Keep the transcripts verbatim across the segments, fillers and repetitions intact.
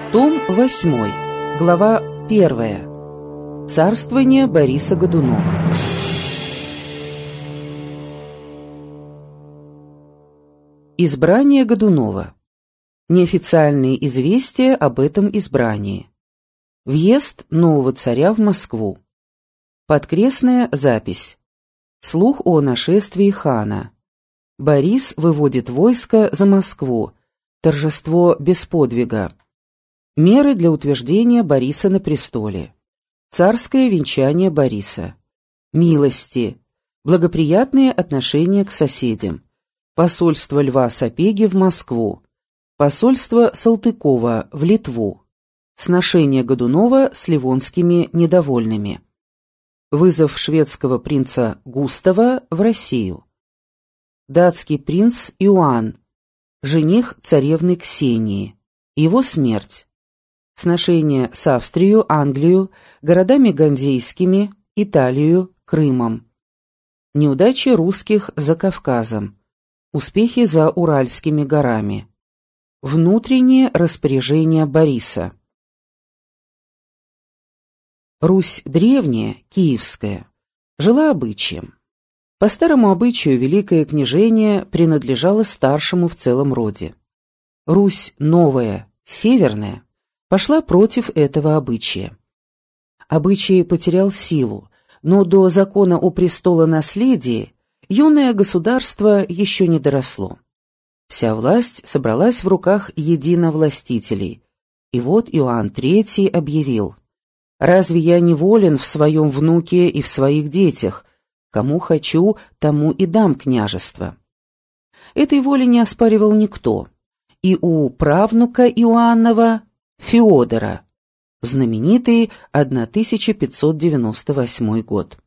Том восьмой, глава первая. Царствование Бориса Годунова. Избрание Годунова. Неофициальные известия об этом избрании. Въезд нового царя в Москву. Подкрестная запись. Слух о нашествии хана. Борис выводит войско за Москву. Торжество без подвига. Меры для утверждения Бориса на престоле. Царское венчание Бориса. Милости. Благоприятные отношения к соседям. Посольство Льва Сапеги в Москву. Посольство Салтыкова в Литву. Сношение Годунова с ливонскими недовольными. Вызов шведского принца Густава в Россию. Датский принц Иоанн, жених царевны Ксении. Его смерть. Сношение с Австрией, Англией, городами Ганзейскими, Италией, Крымом. Неудачи русских за Кавказом. Успехи за Уральскими горами. Внутреннее распоряжение Бориса. Русь древняя, киевская, жила обычаем. По старому обычаю великое княжение принадлежало старшему в целом роде. Русь новая, северная, пошла против этого обычая. Обычай потерял силу, но до закона о престолонаследии юное государство еще не доросло. Вся власть собралась в руках единовластителей. И вот Иоанн третий объявил: «Разве я не волен в своем внуке и в своих детях? Кому хочу, тому и дам княжество». Этой воли не оспаривал никто. И у правнука Иоаннова Феодора, знаменитый тысяча пятьсот девяносто восьмой год.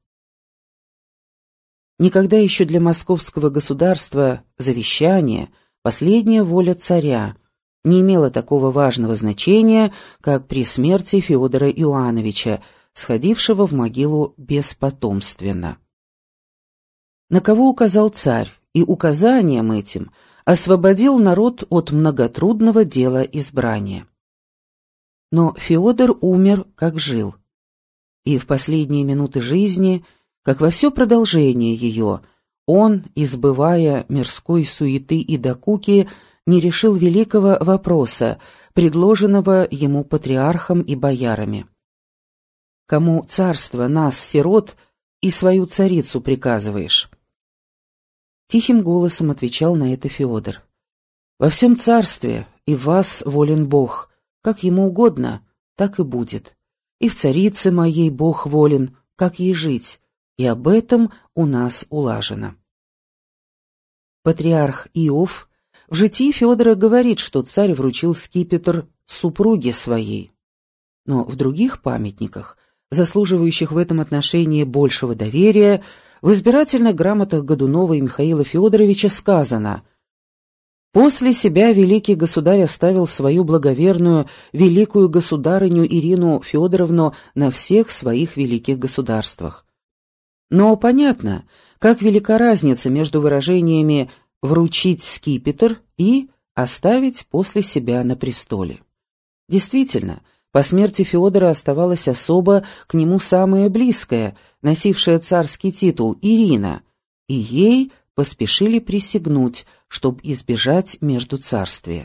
Никогда еще для московского государства завещание, последняя воля царя, не имело такого важного значения, как при смерти Феодора Иоанновича, сходившего в могилу беспотомственно. На кого указал царь, и указанием этим освободил народ от многотрудного дела избрания. Но Феодор умер, как жил. И в последние минуты жизни, как во все продолжение ее, он, избывая мирской суеты и докуки, не решил великого вопроса, предложенного ему патриархом и боярами. «Кому царство, нас, сирот, и свою царицу приказываешь?» Тихим голосом отвечал на это Феодор: «Во всем царстве и в вас волен Бог, как ему угодно, так и будет. И в царице моей Бог волен, как ей жить, и об этом у нас улажено». Патриарх Иов в житии Феодора говорит, что царь вручил скипетр супруге своей. Но в других памятниках, заслуживающих в этом отношении большего доверия, в избирательных грамотах Годунова и Михаила Федоровича сказано: «После себя великий государь оставил свою благоверную великую государыню Ирину Федоровну на всех своих великих государствах». Но понятно, как велика разница между выражениями «вручить скипетр» и «оставить после себя на престоле». Действительно, по смерти Феодора оставалась особа, к нему самая близкая, носившая царский титул, Ирина, и ей поспешили присягнуть, чтобы избежать междуцарствия.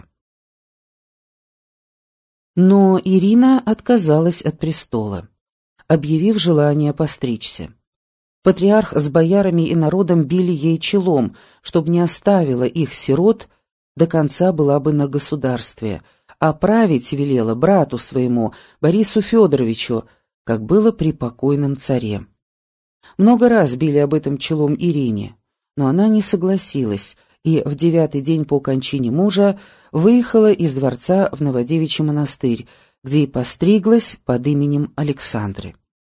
Но Ирина отказалась от престола, объявив желание постричься. Патриарх с боярами и народом били ей челом, чтобы не оставила их сирот, до конца была бы на государстве, а править велела брату своему, Борису Федоровичу, как было при покойном царе. Много раз били об этом челом Ирине, но она не согласилась и в девятый день по кончине мужа выехала из дворца в Новодевичий монастырь, где и постриглась под именем Александры.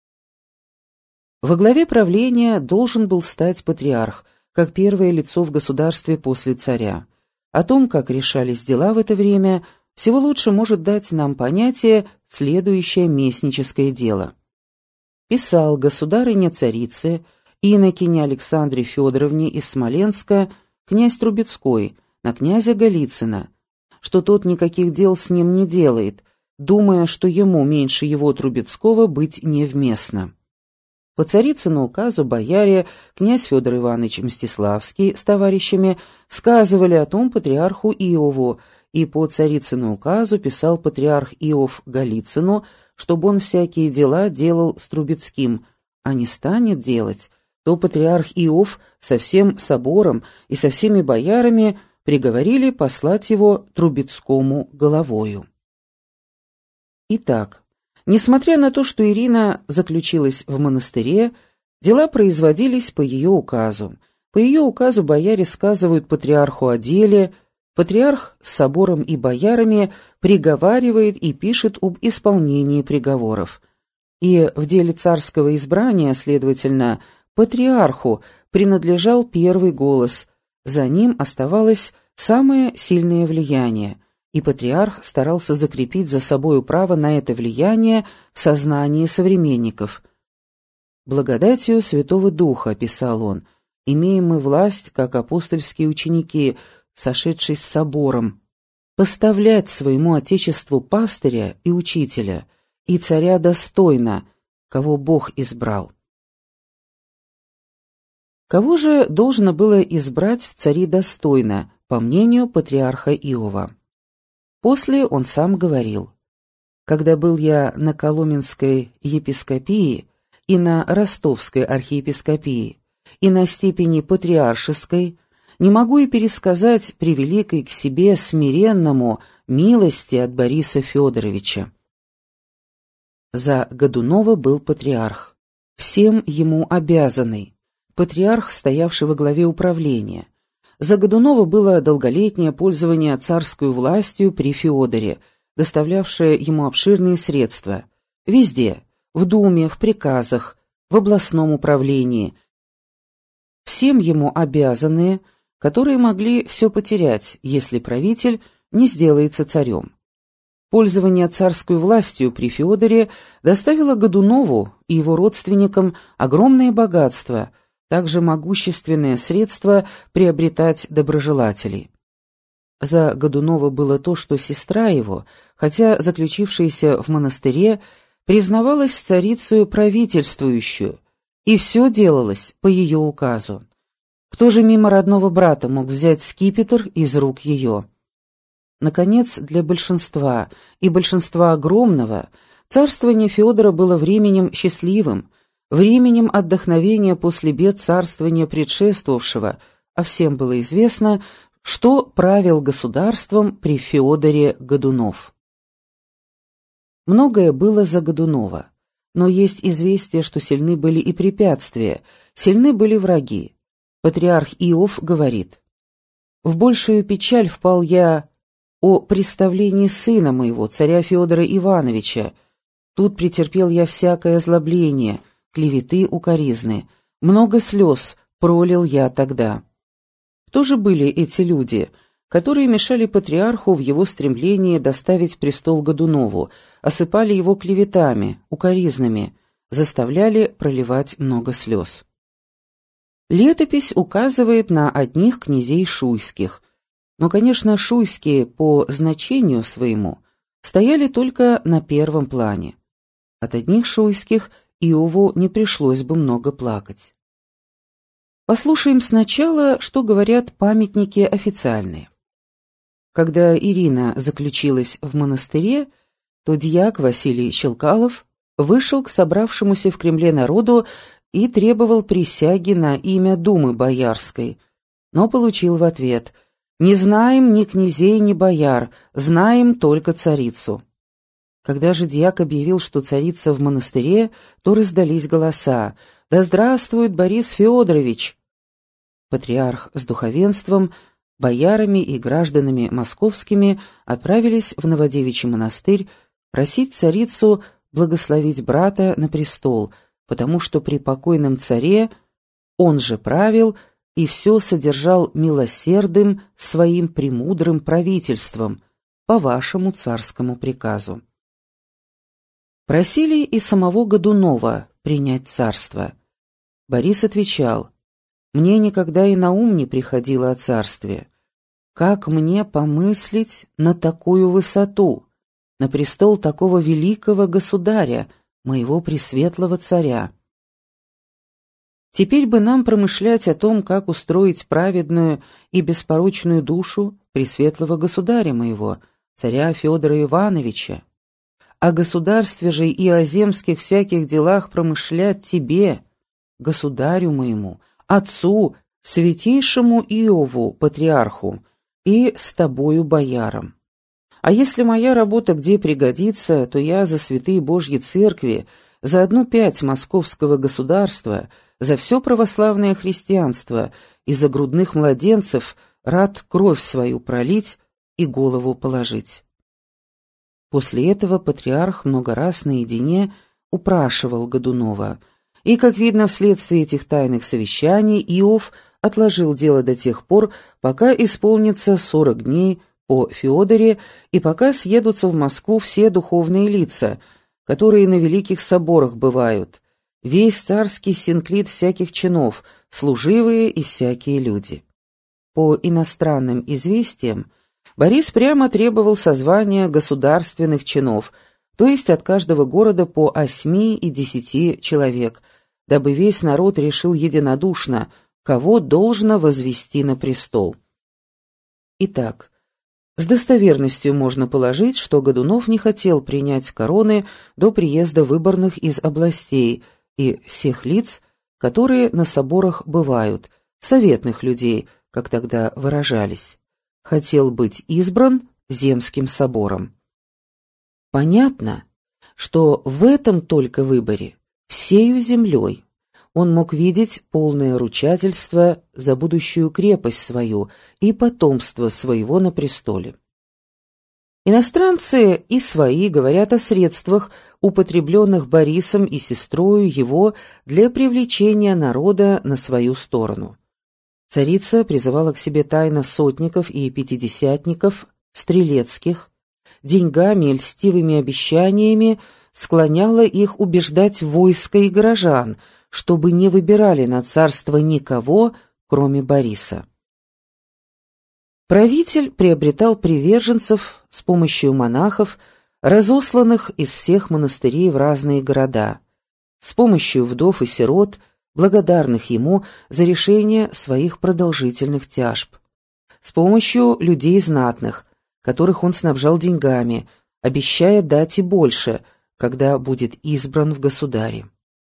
Во главе правления должен был стать патриарх, как первое лицо в государстве после царя. О том, как решались дела в это время, всего лучше может дать нам понятие следующее местническое дело. Писал государыне-царице, инокине Александре Федоровне из Смоленска, князь Трубецкой, на князя Голицына, что тот никаких дел с ним не делает, думая, что ему меньше его Трубецкого быть невместно. По царицыну указу бояре князь Федор Иванович Мстиславский с товарищами сказывали о том патриарху Иову, и по царицыну указу писал патриарх Иов Голицыну, чтобы он всякие дела делал с Трубецким, а не станет делать, то патриарх Иов со всем собором и со всеми боярами приговорили послать его Трубецкому головою. Итак, несмотря на то, что Ирина заключилась в монастыре, дела производились по ее указу. По ее указу бояре сказывают патриарху о деле, патриарх с собором и боярами приговаривает и пишет об исполнении приговоров. И в деле царского избрания, следовательно, патриарху принадлежал первый голос, за ним оставалось самое сильное влияние, и патриарх старался закрепить за собою право на это влияние в сознании современников. «Благодатью Святого Духа», — писал он, — «имеем мы власть, как апостольские ученики, сошедшись с собором, поставлять своему Отечеству пастыря и учителя, и царя достойно, кого Бог избрал». Кого же должно было избрать в цари достойно, по мнению патриарха Иова? После он сам говорил: «Когда был я на Коломенской епископии и на Ростовской архиепископии и на степени патриаршеской, не могу и пересказать превеликой к себе смиренному милости от Бориса Федоровича». За Годунова был патриарх, всем ему обязанный, патриарх, стоявший во главе управления. За Годунова было долголетнее пользование царскую властью при Феодоре, доставлявшее ему обширные средства. Везде, в Думе, в приказах, в областном управлении. Всем ему обязанные, которые могли все потерять, если правитель не сделается царем. Пользование царской властью при Феодоре доставило Годунову и его родственникам огромное богатство, также могущественное средство приобретать доброжелателей. За Годунова было то, что сестра его, хотя заключившаяся в монастыре, признавалась царицею правительствующую, и все делалось по ее указу. Кто же мимо родного брата мог взять скипетр из рук ее? Наконец, для большинства, и большинства огромного, царствование Феодора было временем счастливым, временем отдохновения после бед царствования предшествовавшего, а всем было известно, что правил государством при Феодоре Годунов. Многое было за Годунова, но есть известие, что сильны были и препятствия, сильны были враги. Патриарх Иов говорит: «В большую печаль впал я о представлении сына моего, царя Федора Ивановича. Тут претерпел я всякое озлобление, клеветы, укоризны. Много слез пролил я тогда». Кто же были эти люди, которые мешали патриарху в его стремлении доставить престол Годунову, осыпали его клеветами, укоризнами, заставляли проливать много слез? Летопись указывает на одних князей шуйских, но, конечно, шуйские по значению своему стояли только на первом плане. От одних шуйских Иову не пришлось бы много плакать. Послушаем сначала, что говорят памятники официальные. Когда Ирина заключилась в монастыре, то дьяк Василий Щелкалов вышел к собравшемуся в Кремле народу и требовал присяги на имя Думы Боярской, но получил в ответ: «Не знаем ни князей, ни бояр, знаем только царицу». Когда же дьяк объявил, что царица в монастыре, то раздались голоса: «Да здравствует Борис Федорович!» Патриарх с духовенством, боярами и гражданами московскими отправились в Новодевичий монастырь просить царицу благословить брата на престол, потому что при покойном царе он же правил и все содержал милосердным своим премудрым правительством по вашему царскому приказу. Просили и самого Годунова принять царство. Борис отвечал: «Мне никогда и на ум не приходило о царстве. Как мне помыслить на такую высоту, на престол такого великого государя, моего пресветлого царя. Теперь бы нам промышлять о том, как устроить праведную и беспорочную душу пресветлого государя моего, царя Федора Ивановича. О государстве же и о земских всяких делах промышлять тебе, государю моему, отцу, святейшему Иову, патриарху, и с тобою, боярам. А если моя работа где пригодится, то я за святые Божьи церкви, за одну пять московского государства, за все православное христианство и за грудных младенцев рад кровь свою пролить и голову положить». После этого патриарх много раз наедине упрашивал Годунова, и, как видно, вследствие этих тайных совещаний Иов отложил дело до тех пор, пока исполнится сорок дней по Феодоре и пока съедутся в Москву все духовные лица, которые на великих соборах бывают, весь царский синклит всяких чинов, служивые и всякие люди. По иностранным известиям, Борис прямо требовал созвания государственных чинов, то есть от каждого города по осьми и десяти человек, дабы весь народ решил единодушно, кого должно возвести на престол. Итак, с достоверностью можно положить, что Годунов не хотел принять короны до приезда выборных из областей и всех лиц, которые на соборах бывают, советных людей, как тогда выражались. Хотел быть избран Земским собором. Понятно, что в этом только выборе, всею землей, он мог видеть полное ручательство за будущую крепость свою и потомство своего на престоле. Иностранцы и свои говорят о средствах, употребленных Борисом и сестрою его для привлечения народа на свою сторону. Царица призывала к себе тайно сотников и пятидесятников, стрелецких, деньгами и льстивыми обещаниями склоняла их убеждать войско и горожан, чтобы не выбирали на царство никого, кроме Бориса. Правитель приобретал приверженцев с помощью монахов, разосланных из всех монастырей в разные города, с помощью вдов и сирот, благодарных ему за решение своих продолжительных тяжб, с помощью людей знатных, которых он снабжал деньгами, обещая дать и больше, когда будет избран в государе.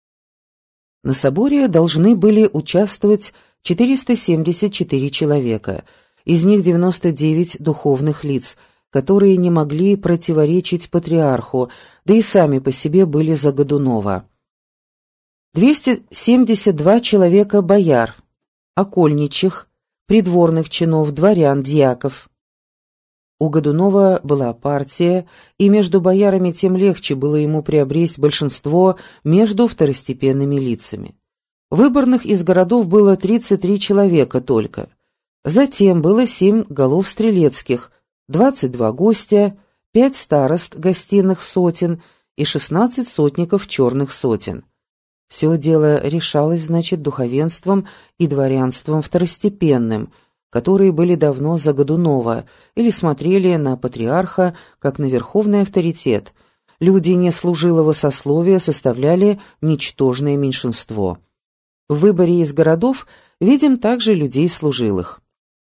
На соборе должны были участвовать четыреста семьдесят четыре человека, из них девяносто девять духовных лиц, которые не могли противоречить патриарху, да и сами по себе были за Годунова. двести семьдесят два человека бояр, окольничих, придворных чинов, дворян, дьяков. У Годунова была партия, и между боярами тем легче было ему приобрести большинство между второстепенными лицами. Выборных из городов было тридцать три человека только. Затем было семь голов стрелецких, двадцать два гостя, пять старост гостиных сотен и шестнадцать сотников черных сотен. Все дело решалось, значит, духовенством и дворянством второстепенным, которые были давно за Годунова или смотрели на патриарха как на верховный авторитет. Люди неслужилого сословия составляли ничтожное меньшинство. В выборе из городов видим также людей служилых.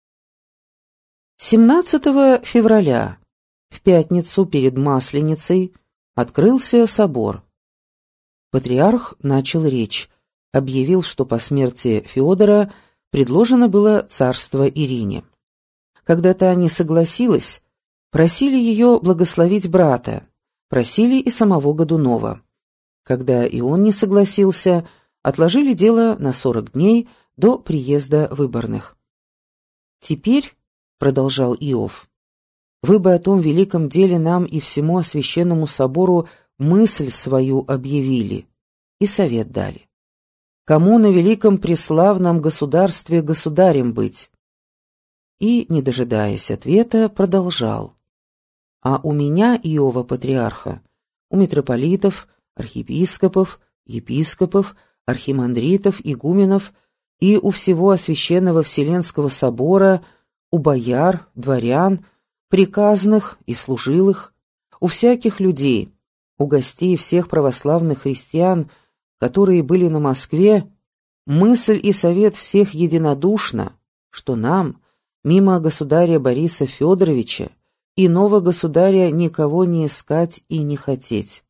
семнадцатого февраля, в пятницу перед Масленицей, открылся собор. Патриарх начал речь, объявил, что по смерти Феодора предложено было царство Ирине. Когда та не согласилась, просили ее благословить брата, просили и самого Годунова. Когда и он не согласился, отложили дело на сорок дней до приезда выборных. «Теперь, — продолжал Иов, — вы бы о том великом деле нам и всему Освященному собору мысль свою объявили и совет дали. Кому на великом преславном государстве государем быть?» И, не дожидаясь ответа, продолжал. «А у меня, Иова патриарха, у митрополитов, архиепископов, епископов, архимандритов, игуменов и у всего Освященного Вселенского собора, у бояр, дворян, приказных и служилых, у всяких людей, у гостей всех православных христиан, которые были на Москве, мысль и совет всех единодушно, что нам, мимо государя Бориса Федоровича, иного государя никого не искать и не хотеть.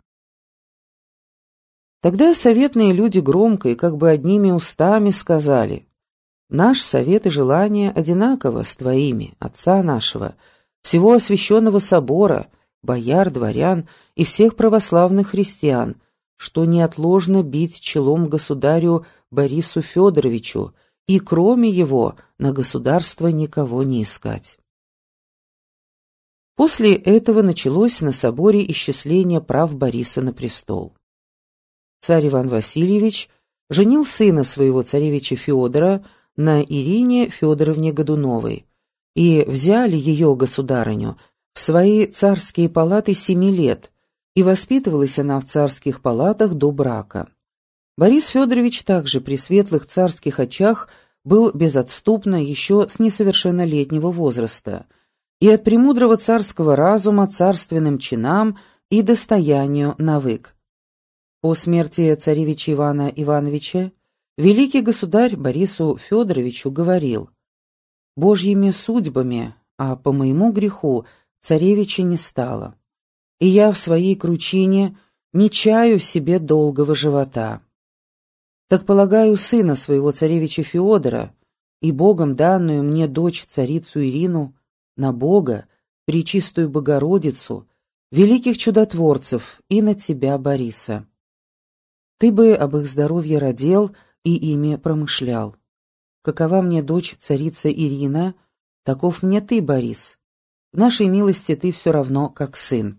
Тогда советные люди громко и как бы одними устами сказали: «Наш совет и желание одинаково с твоими, отца нашего, всего освященного собора, бояр, дворян и всех православных христиан, что неотложно бить челом государю Борису Федоровичу и кроме его на государство никого не искать». После этого началось на соборе исчисление прав Бориса на престол. Царь Иван Васильевич женил сына своего царевича Федора на Ирине Федоровне Годуновой, и взяли ее, государыню, в свои царские палаты семи лет, и воспитывалась она в царских палатах до брака. Борис Федорович также при светлых царских очах был безотступно еще с несовершеннолетнего возраста, и от премудрого царского разума царственным чинам и достоянию навык. По смерти царевича Ивана Ивановича великий государь Борису Федоровичу говорил: «Божьими судьбами, а по моему греху царевича не стало, и я в своей кручине не чаю себе долгого живота. Так полагаю сына своего царевича Феодора и Богом данную мне дочь царицу Ирину на Бога, Пречистую Богородицу, великих чудотворцев и на тебя, Бориса. Ты бы об их здоровье родил и ими промышлял. Какова мне дочь царица Ирина, таков мне ты, Борис. В нашей милости ты все равно как сын».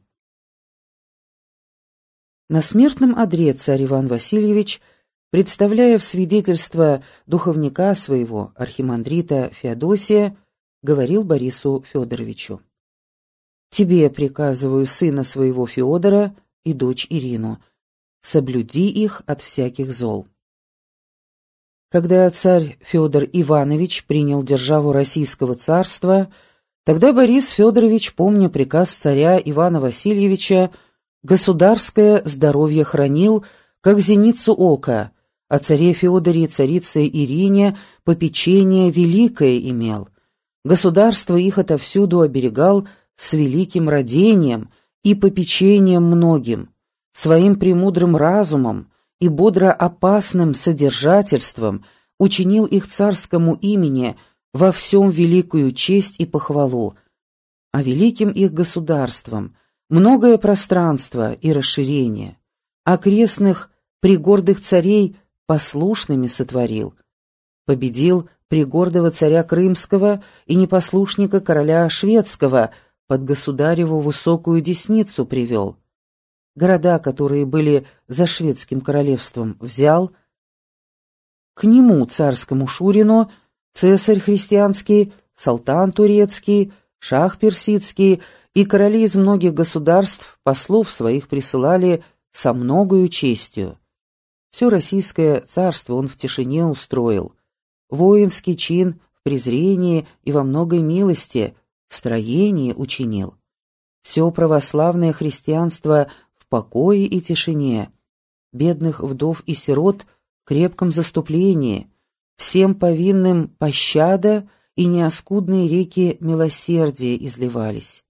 На смертном одре царь Иван Васильевич, представляя в свидетельство духовника своего, архимандрита Феодосия, говорил Борису Федоровичу: «Тебе приказываю сына своего Феодора и дочь Ирину, соблюди их от всяких зол». Когда царь Федор Иванович принял державу Российского царства, тогда Борис Федорович, помня приказ царя Ивана Васильевича, государское здоровье хранил, как зеницу ока, о царе Феодоре и царице Ирине попечение великое имел. Государство их отовсюду оберегал с великим радением и попечением многим, своим премудрым разумом и бодро опасным содержательством учинил их царскому имени во всем великую честь и похвалу, а великим их государством многое пространство и расширение, окрестных пригордых царей послушными сотворил, победил пригордого царя Крымского и непослушника короля Шведского, под государеву высокую десницу привел, города, которые были за шведским королевством, взял, к нему, царскому Шурину, цесарь христианский, султан турецкий, шах персидский и короли из многих государств послов своих присылали со многою честью. Все российское царство он в тишине устроил, воинский чин в презрении и во многой милости, в строении учинил. Все православное христианство в покое и тишине, бедных вдов и сирот в крепком заступлении, всем повинным пощада и неоскудные реки милосердия изливались.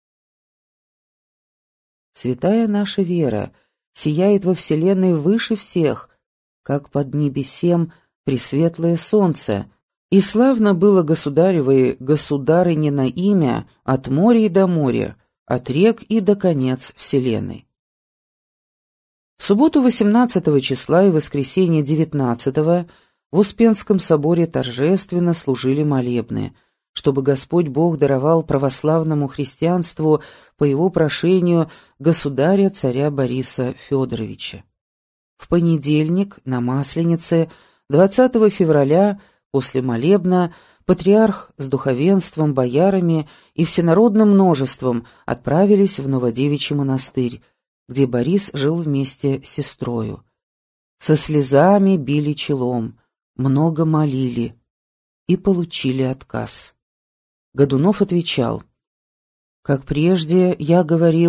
Святая наша вера сияет во вселенной выше всех, как под небесем пресветлое солнце, и славно было государевой государыне на имя от моря и до моря, от рек и до конец вселенной. В субботу восемнадцатого числа и воскресенье девятнадцатого в Успенском соборе торжественно служили молебны, чтобы Господь Бог даровал православному христианству по его прошению государя-царя Бориса Федоровича. В понедельник на Масленице, двадцатого февраля, после молебна, патриарх с духовенством, боярами и всенародным множеством отправились в Новодевичий монастырь, где Борис жил вместе с сестрою. Со слезами били челом, много молили и получили отказ. Годунов отвечал: «Как прежде я говорил,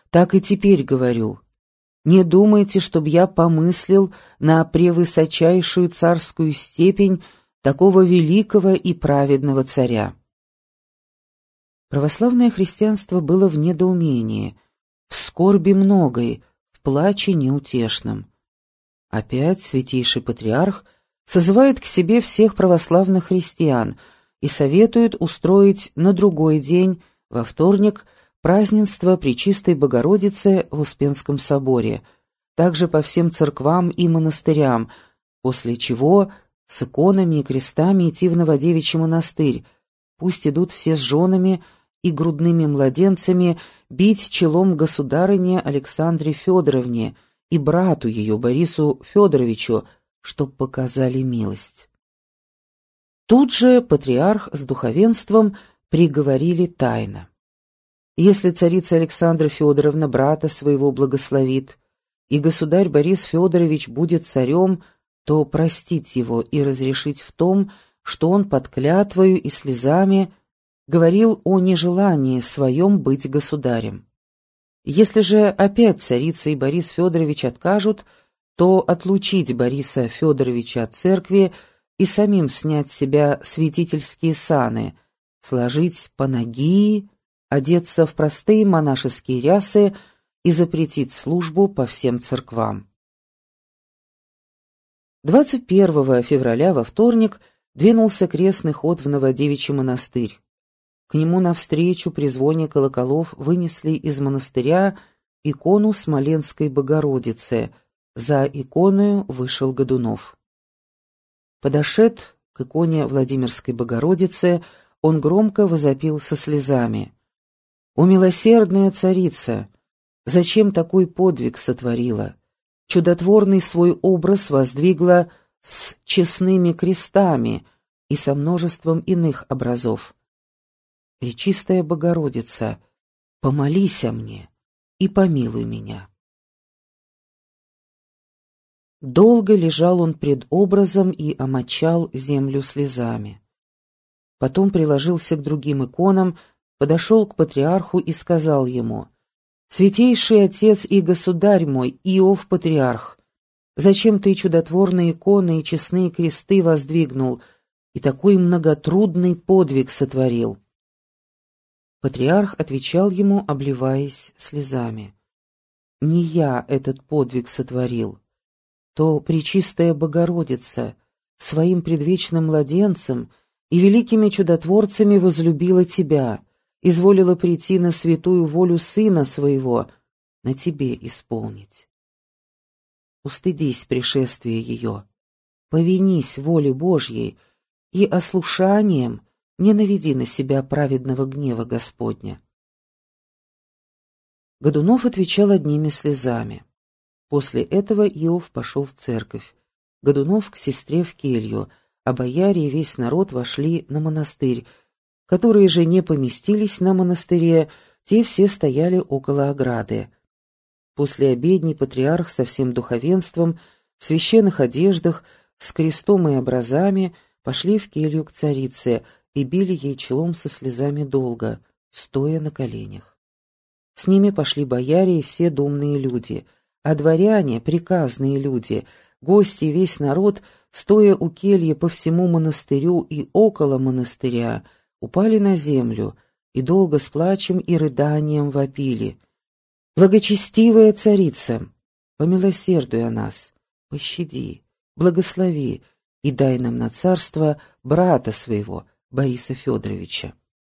так и теперь говорю. Не думайте, чтоб я помыслил на превысочайшую царскую степень такого великого и праведного царя». Православное христианство было в недоумении, в скорби многой, в плаче неутешном. Опять святейший патриарх созывает к себе всех православных христиан и советует устроить на другой день, во вторник, празднество Пречистой Богородицы в Успенском соборе, также по всем церквам и монастырям, после чего с иконами и крестами идти в Новодевичий монастырь, пусть идут все с женами и грудными младенцами бить челом государыне Александре Федоровне и брату ее Борису Федоровичу, чтоб показали милость. Тут же патриарх с духовенством приговорили тайно. Если царица Александра Федоровна брата своего благословит, и государь Борис Федорович будет царем, то простить его и разрешить в том, что он под клятвою и слезами говорил о нежелании своем быть государем. Если же опять царица и Борис Федорович откажут, то отлучить Бориса Федоровича от церкви и самим снять с себя святительские саны, сложить панагии, одеться в простые монашеские рясы и запретить службу по всем церквам. двадцать первого февраля во вторник двинулся крестный ход в Новодевичий монастырь. К нему навстречу при звоне колоколов вынесли из монастыря икону Смоленской Богородицы. За иконою вышел Годунов. Подошед к иконе Владимирской Богородицы, он громко возопил со слезами: «О, милосердная царица! Зачем такой подвиг сотворила? Чудотворный свой образ воздвигла с честными крестами и со множеством иных образов. Пречистая Богородица, помолись о мне и помилуй меня». Долго лежал он пред образом и омочал землю слезами. Потом приложился к другим иконам, подошел к патриарху и сказал ему: «Святейший отец и государь мой, Иов патриарх, зачем ты чудотворные иконы и честные кресты воздвигнул и такой многотрудный подвиг сотворил?» Патриарх отвечал ему, обливаясь слезами: «Не я этот подвиг сотворил, то Пречистая Богородица своим предвечным младенцем и великими чудотворцами возлюбила тебя, изволила прийти на святую волю Сына Своего, на тебе исполнить. Устыдись пришествия ее, повинись воле Божьей и ослушанием не наведи на себя праведного гнева Господня». Годунов отвечал одними слезами. После этого Иов пошел в церковь, Годунов к сестре в келью, а бояре и весь народ вошли на монастырь. Которые же не поместились на монастыре, те все стояли около ограды. После обедни патриарх со всем духовенством, в священных одеждах, с крестом и образами пошли в келью к царице и били ей челом со слезами долго, стоя на коленях. С ними пошли бояре и все думные люди, а дворяне, приказные люди, гости и весь народ, стоя у кельи по всему монастырю и около монастыря, упали на землю и долго с плачем и рыданием вопили: «Благочестивая царица, помилосердуй о нас, пощади, благослови и дай нам на царство брата своего, Бориса Федоровича».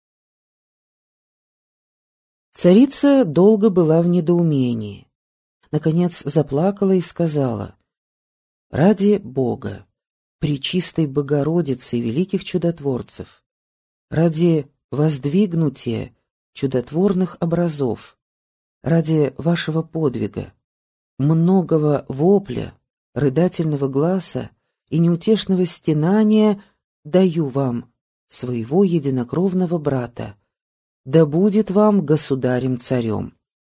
Царица долго была в недоумении. Наконец заплакала и сказала: «Ради Бога, Пречистой Богородицы и великих чудотворцев, ради воздвигнутия чудотворных образов, ради вашего подвига, многого вопля, рыдательного гласа и неутешного стенания даю вам своего единокровного брата, да будет вам государем-царем».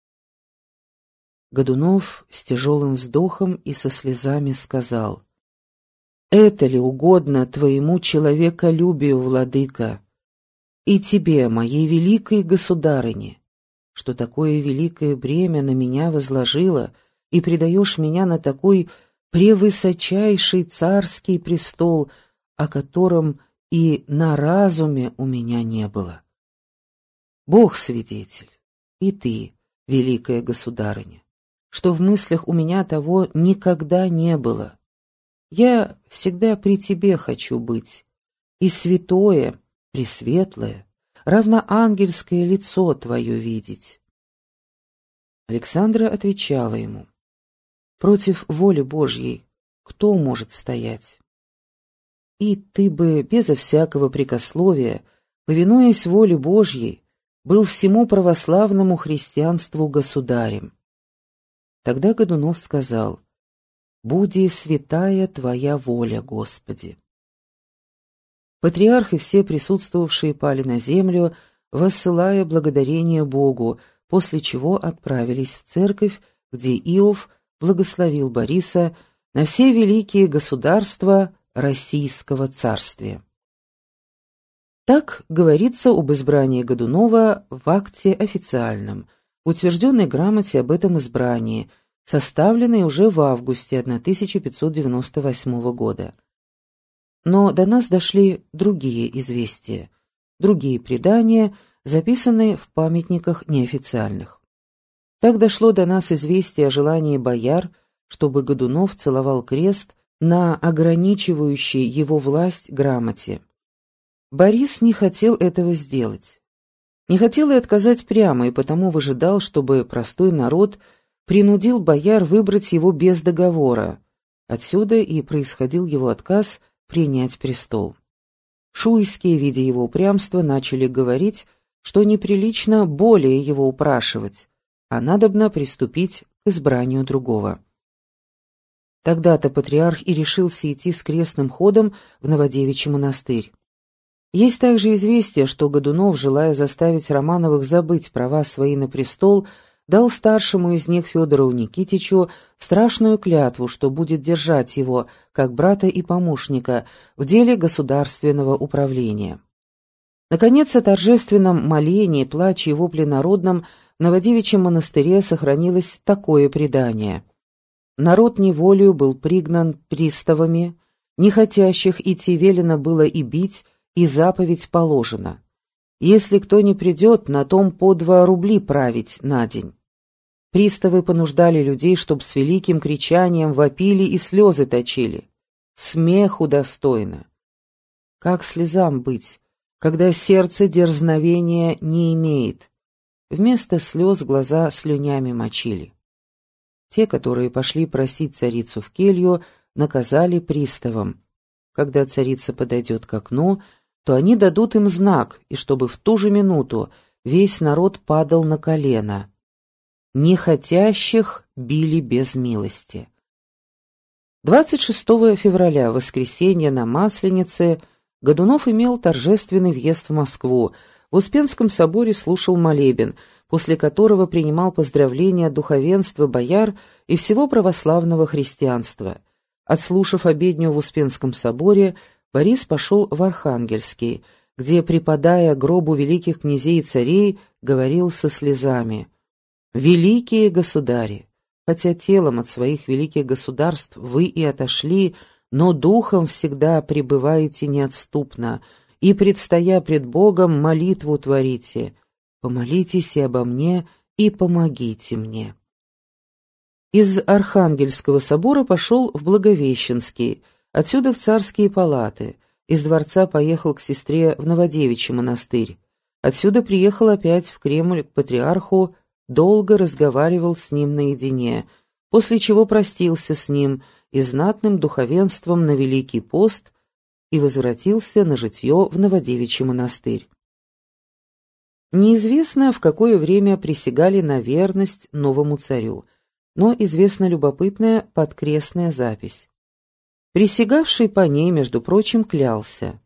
Годунов с тяжелым вздохом и со слезами сказал: «Это ли угодно твоему человеколюбию, владыка, и тебе, моей великой государыне? что такое великое бремя на меня возложила и предаешь меня на такой превысочайший царский престол, о котором и на разуме у меня не было. Бог свидетель, и ты, великая государыня, что в мыслях у меня того никогда не было. Я всегда при тебе хочу быть, и святое, пресветлое, равноангельское лицо твое видеть. Александра отвечала ему: против воли Божьей кто может стоять? И ты бы безо всякого прекословия, повинуясь воле Божьей, был всему православному христианству государем. Тогда Годунов сказал: «Буди святая твоя воля, Господи». Патриарх и все присутствовавшие пали на землю, воссылая благодарение Богу, после чего отправились в церковь, где Иов благословил Бориса на все великие государства Российского царствия. Так говорится об избрании Годунова в акте официальном, утвержденной грамоте об этом избрании, составленной уже в августе тысяча пятьсот девяносто восьмого года. Но до нас дошли другие известия, другие предания, записанные в памятниках неофициальных. Так дошло до нас известие о желании бояр, чтобы Годунов целовал крест на ограничивающей его власть грамоте. Борис не хотел этого сделать. Не хотел и отказать прямо, и потому выжидал, чтобы простой народ принудил бояр выбрать его без договора. Отсюда и происходил его отказ принять престол. Шуйские, видя его упрямство, начали говорить, что неприлично более его упрашивать, а надобно приступить к избранию другого. Тогда-то патриарх и решился идти с крестным ходом в Новодевичий монастырь. Есть также известие, что Годунов, желая заставить Романовых забыть права свои на престол, дал старшему из них Федору Никитичу страшную клятву, что будет держать его, как брата и помощника, в деле государственного управления. Наконец, о торжественном молении, плаче и вопле народном в Новодевичьем монастыре сохранилось такое предание. Народ неволею был пригнан приставами, не хотящих идти велено было и бить, и заповедь положена. Если кто не придет, на том по два рубли править на день. Приставы понуждали людей, чтоб с великим кричанием вопили и слезы точили. Смеху достойно. Как слезам быть, когда сердце дерзновения не имеет? Вместо слез глаза слюнями мочили. Те, которые пошли просить царицу в келью, наказали приставам. Когда царица подойдет к окну, то они дадут им знак, и чтобы в ту же минуту весь народ падал на колено. Нехотящих били без милости. двадцать шестого февраля, воскресенье на Масленице, Годунов имел торжественный въезд в Москву, в Успенском соборе слушал молебен, после которого принимал поздравления от духовенства, бояр и всего православного христианства. Отслушав обедню в Успенском соборе, Борис пошел в Архангельский, где, припадая к гробу великих князей и царей, говорил со слезами: «Великие государи, хотя телом от своих великих государств вы и отошли, но духом всегда пребываете неотступно, и, предстоя пред Богом, молитву творите. Помолитесь и обо мне, и помогите мне». Из Архангельского собора пошел в Благовещенский, отсюда в царские палаты, из дворца поехал к сестре в Новодевичий монастырь, отсюда приехал опять в Кремль к патриарху, долго разговаривал с ним наедине, после чего простился с ним и знатным духовенством на Великий пост и возвратился на житье в Новодевичий монастырь. Неизвестно, в какое время присягали на верность новому царю, но известна любопытная подкрестная запись. Присягавший по ней, между прочим, клялся: